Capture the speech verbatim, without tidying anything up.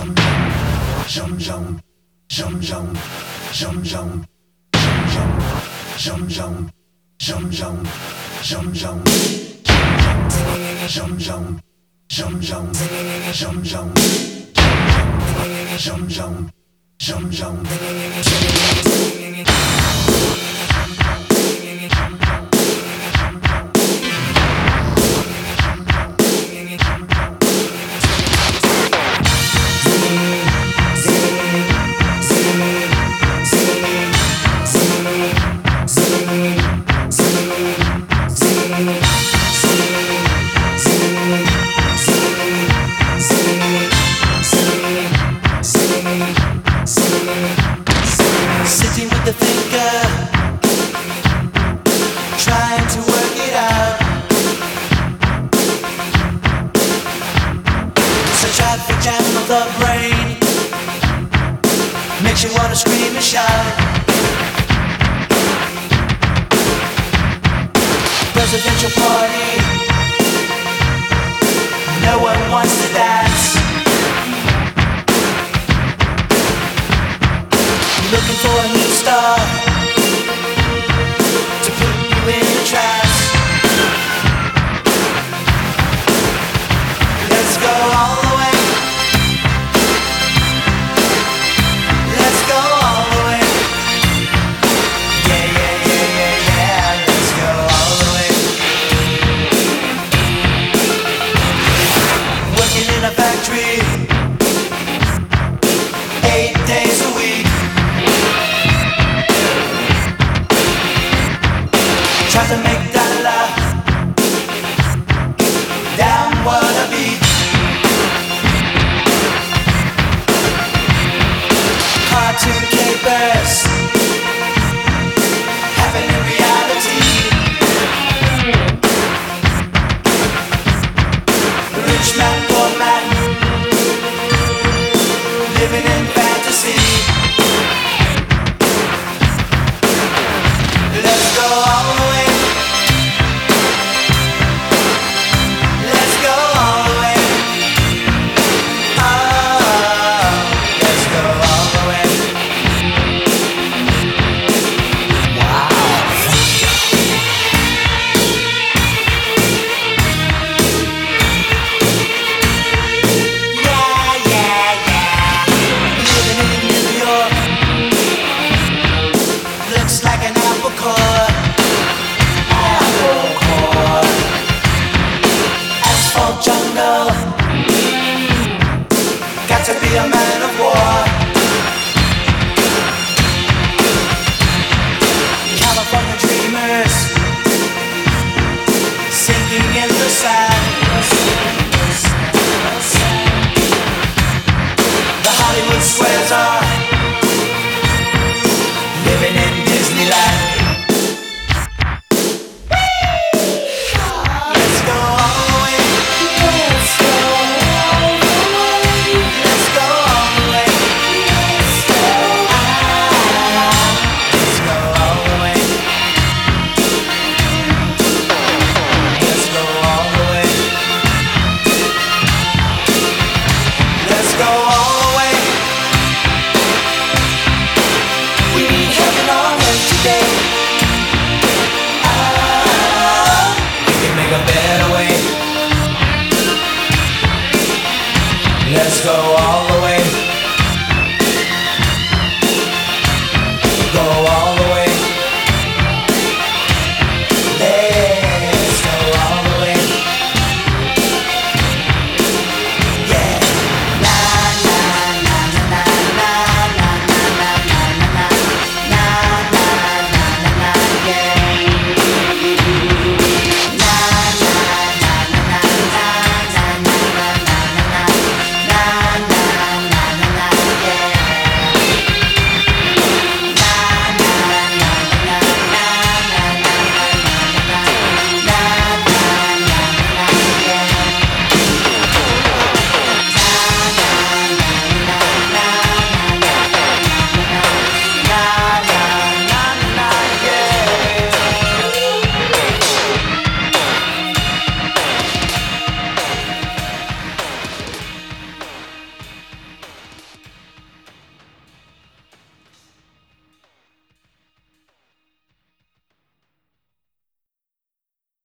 Sitting with the thinker, trying to work it out. So traffic jam of the brain makes you wanna scream and shout. Presidential party, no one wants to dance. Looking for a new star to put you in a trance. Let's go all the way. Let's go all the way. Yeah, yeah, yeah, yeah, yeah. Let's go all the way. Working in a factory eight days a week. Try to make that laugh down what I beat. Cartoon capers happen in reality. Rich man, poor man, living in fantasy. Let's go all the way. Jungle, got to be a man of war.